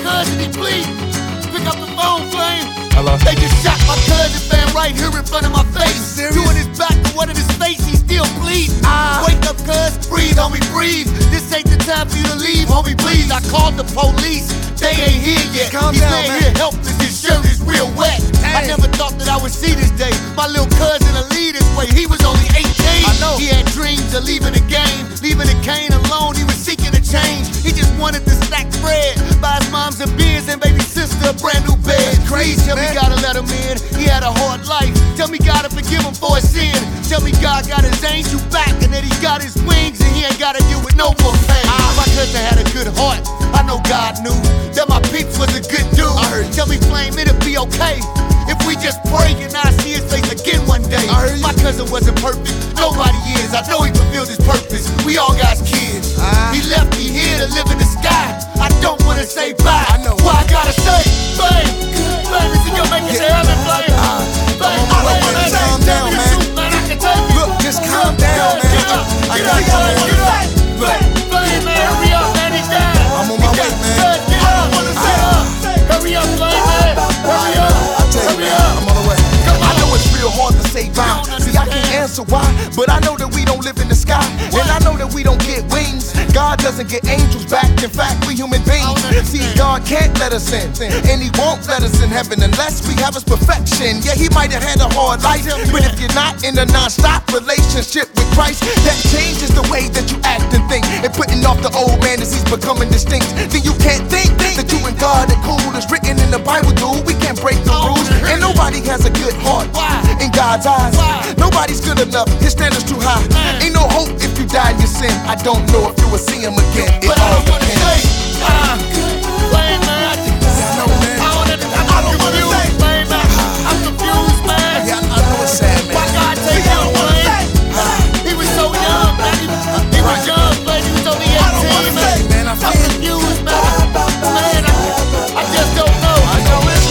cousin, he bleed. Pick up the phone, Flame. Hello? They just shot my cousin, man, right here in front of my face. Doing his back to one of his face, he still bleeding. Wake up, cuz, breathe, homie, breathe. This ain't the time for you to leave, homie, please. I called the police, they ain't here yet. He's laying here helpless, his shirt is real wet. I never thought that I would see this day. My little cousin will lead this way, he was only 18. He had dreams of leaving the game, leaving the cane alone, he was seeking a change. He just wanted to stack bread, buy his moms a beers and baby sister a brand new bed. Crazy, tell me gotta let him in, he had a hard life. Tell me gotta forgive him for his sin. Tell me God got his angel back and that he got his wings and he ain't gotta deal with no more pain. My cousin had a good heart, I know God knew that my peeps was a good dude. Tell me, Flame, it'll be okay if we just pray and I see his face again one day. My cousin wasn't perfect, nobody is. I know he fulfilled his purpose, we all got kids. He left me here to live in the sky. I don't wanna say bye, why I gotta say Flame, Flame, it's in your make it to heaven, Flame. Flame, calm down, man. Look, just calm down, man. I got you, man. Flame, man, hurry up, man, he's down. I'm on my way, man. Hurry up, Flame, man. Hurry up. Hurry up. I'm on the way. I know it's real hard to say bye. See, I can't answer why, but I know that we don't live in the sky. And I know that we don't get wings. God doesn't get angels back. In fact, we human beings. See, God can't let us in, and he won't let us in heaven unless we have his perfection. Yeah, he might have had a hard life, but if you're not in a non-stop relationship with Christ, that changes the way that you act and think. And putting off the old man as he's becoming distinct. Then you can't think that you and God are cool. It's written in the Bible, dude. We can't break the rules. And nobody has a good heart in God's eyes. Nobody's good enough, his standard's too high. Ain't no hope if you die in your sin. I don't know if you will see him again. It all depends. Flame, man, I'm confused, Flame, man. I'm confused, man. Yeah, I know it's sad, man. Why God take him, Flame? He was so young, man. He was young, Flame. He was only 18, man. I'm confused, man. Man, I just don't know. I know it's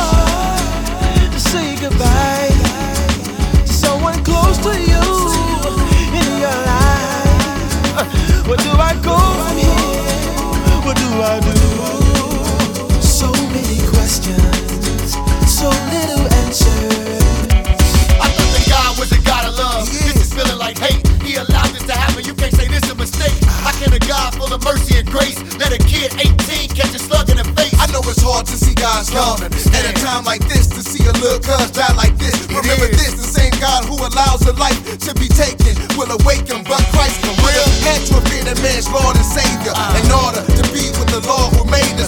hard to say goodbye to someone close to you in your life. Where do I go from here? What do I do? So many questions, so little answers. I thought that God was a God of love. This is feeling like hate. He allowed this to happen. You can't say this is a mistake. How can a God full of mercy and grace let a kid 18 catch a slug in the face? I know it's hard to see God's love at a time like this, to see a little cuz die like this. Remember this, the same God who allows a life to be taken will awaken, but Christ can real had to have been a man's Lord and Savior in order to be with the Lord who made